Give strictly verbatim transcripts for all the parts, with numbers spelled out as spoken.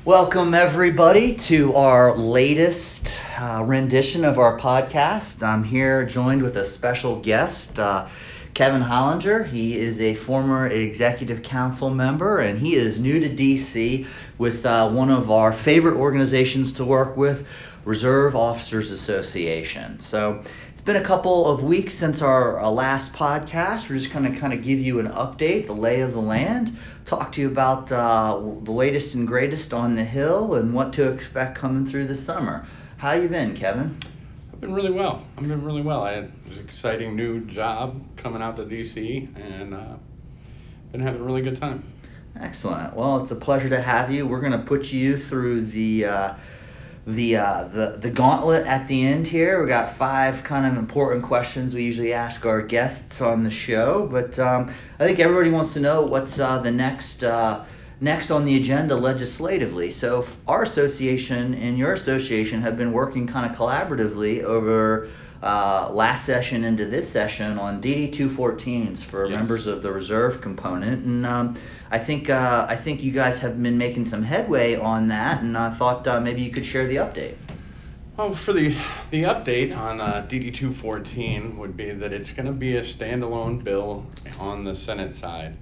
Welcome, everybody, to our latest uh, rendition of our podcast. I'm here joined with a special guest, uh, Kevin Hollinger. He is a former executive council member, and he is new to D C with uh, one of our favorite organizations to work with, Reserve Officers Association. So it's been a couple of weeks since our, our last podcast. We're just going to kind of give you an update, the lay of the land, talk to you about uh, the latest and greatest on the Hill and what to expect coming through the summer. How you been, Kevin? I've been really well. I've been really well. I had an exciting new job coming out to D C and uh, been having a really good time. Excellent. Well, it's a pleasure to have you. We're going to put you through the uh, the uh, the the gauntlet at the end here. We got five kind of important questions we usually ask our guests on the show, but um, I think everybody wants to know what's uh, the next uh, next on the agenda legislatively. So our association and your association have been working kind of collaboratively over uh, last session into this session on D D two fourteens for Yes. members of the reserve component, and um, I think uh, I think you guys have been making some headway on that, and I thought uh, maybe you could share the update. Well, for the the update on uh, D D two fourteen would be that it's going to be a standalone bill on the Senate side,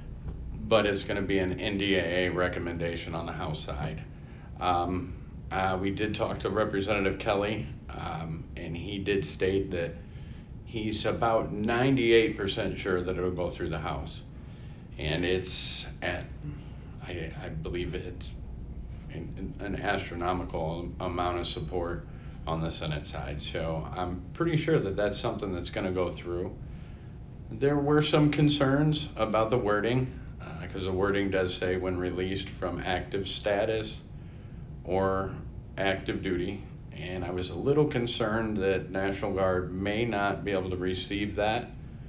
but it's going to be an N D A A recommendation on the House side. Um, uh, we did talk to Representative Kelly, um, and he did state that he's about ninety-eight percent sure that it'll go through the House. And it's at, I, I believe it's an, an astronomical amount of support on the Senate side. So I'm pretty sure that that's something that's going to go through. There were some concerns about the wording, because uh, the wording does say when released from active status or active duty. And I was a little concerned that National Guard may not be able to receive that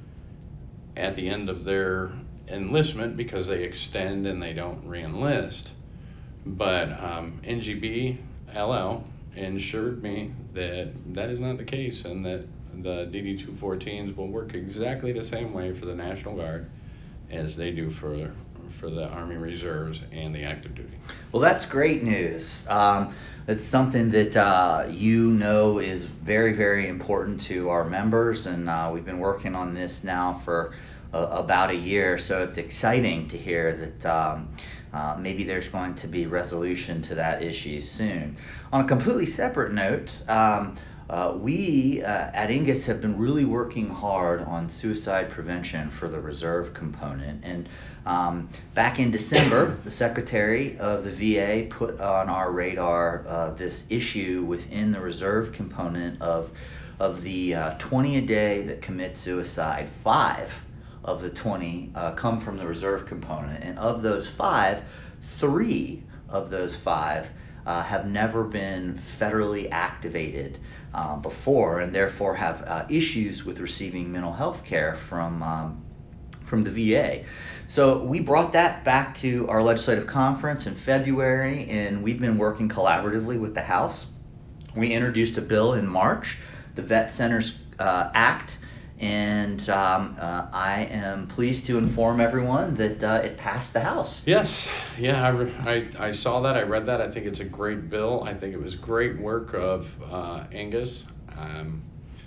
at the end of their enlistment because they extend and they don't re-enlist. But um, N G B L L ensured me that that is not the case and that the D D two fourteens will work exactly the same way for the National Guard as they do for for the Army Reserves and the active duty. Well, that's great news. Um, it's something that uh, you know is very, very important to our members, and uh, we've been working on this now for uh, about a year, so it's exciting to hear that um, uh, maybe there's going to be resolution to that issue soon. On a completely separate note, um, Uh, we uh, at Ingus have been really working hard on suicide prevention for the reserve component. And um, back in December, the Secretary of the V A put on our radar uh, this issue within the reserve component of, of the uh, twenty a day that commit suicide. Five of the twenty uh, come from the reserve component. And of those five, three of those five uh, have never been federally activated Uh, before, and therefore have uh, issues with receiving mental health care from um, from the V A. So we brought that back to our legislative conference in February, and we've been working collaboratively with the House. We introduced a bill in March, the Vet Centers uh, Act, and um, uh, I am pleased to inform everyone that uh, it passed the House. Yes, yeah, I, re- I, I saw that, I read that. I think it's a great bill. I think it was great work of uh, Angus, um,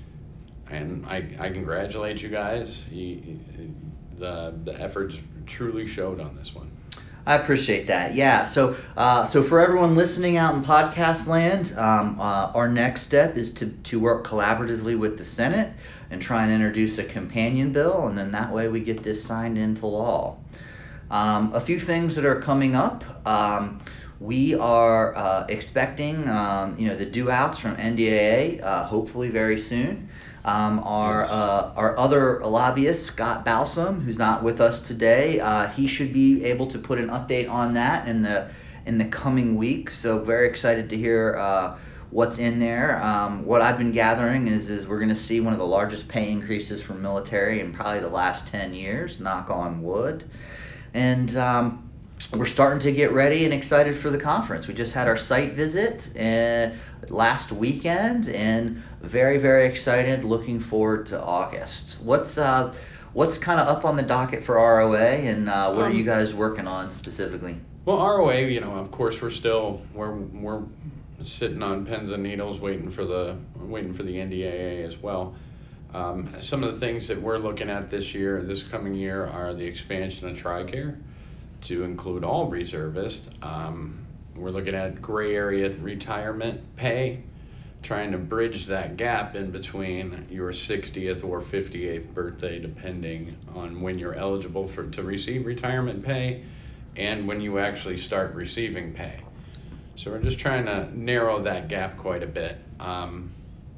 and I, I congratulate you guys. You, the, the efforts truly showed on this one. I appreciate that. Yeah. So, uh, so for everyone listening out in podcast land, um, uh, our next step is to to work collaboratively with the Senate and try and introduce a companion bill, and then that way we get this signed into law. Um, a few things that are coming up. Um, we are uh, expecting, um, you know, the due outs from N D A A uh, hopefully very soon. Um, our Yes. uh, our other lobbyist, Scott Balsam, who's not with us today, uh, he should be able to put an update on that in the in the coming weeks. So very excited to hear uh, what's in there. Um, what I've been gathering is is we're going to see one of the largest pay increases for military in probably the last ten years. Knock on wood, and. Um, We're starting to get ready and excited for the conference. We just had our site visit uh, last weekend, and very, very excited. Looking forward to August. What's uh, what's kind of up on the docket for R O A, and uh, what Um, are you guys working on specifically? Well, R O A, you know, of course, we're still we're we're sitting on pins and needles, waiting for the waiting for the N D A A as well. Um, some of the things that we're looking at this year, this coming year, are the expansion of TRICARE to include all reservists. Um, we're looking at gray area retirement pay, trying to bridge that gap in between your sixtieth or fifty-eighth birthday, depending on when you're eligible for to receive retirement pay and when you actually start receiving pay. So we're just trying to narrow that gap quite a bit. Um,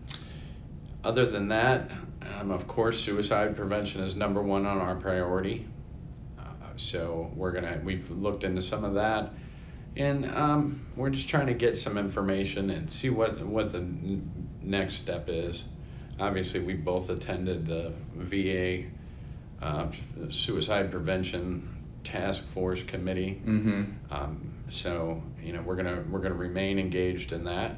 other than that, um, of course, suicide prevention is number one on our priority. Uh, so we're gonna, we've looked into some of that, and um, we're just trying to get some information and see what, what the n- next step is. Obviously, we both attended the V A uh, Suicide Prevention Task Force Committee. Mm-hmm. Um, so you know we're gonna we're gonna remain engaged in that,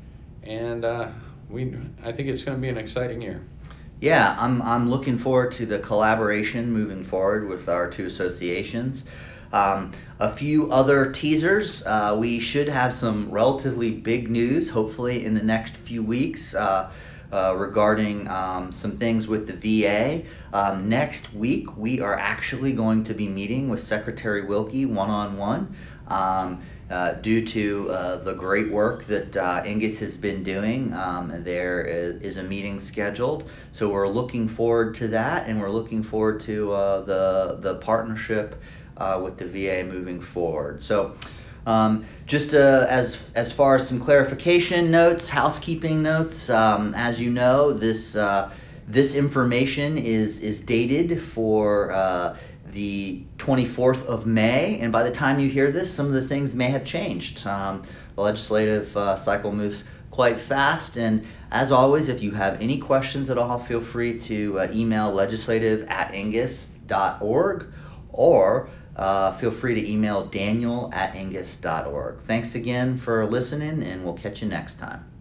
and uh, we I think it's gonna be an exciting year. Yeah, I'm I'm looking forward to the collaboration moving forward with our two associations. Um, a few other teasers. Uh, we should have some relatively big news, hopefully, in the next few weeks. Uh, Uh, regarding um, some things with the V A. Um, next week, we are actually going to be meeting with Secretary Wilkie one-on-one um, uh, due to uh, the great work that uh, Angus has been doing. Um, there is, is a meeting scheduled, so we're looking forward to that, and we're looking forward to uh, the, the partnership uh, with the V A moving forward. So. Um, just uh, as as far as some clarification notes, housekeeping notes. Um, as you know, this uh, this information is is dated for uh, the twenty-fourth of May, and by the time you hear this, some of the things may have changed. Um, the legislative uh, cycle moves quite fast, and as always, if you have any questions at all, feel free to uh, email legislative at angus dot org or Uh, feel free to email Daniel at angus dot org. Thanks again for listening, and we'll catch you next time.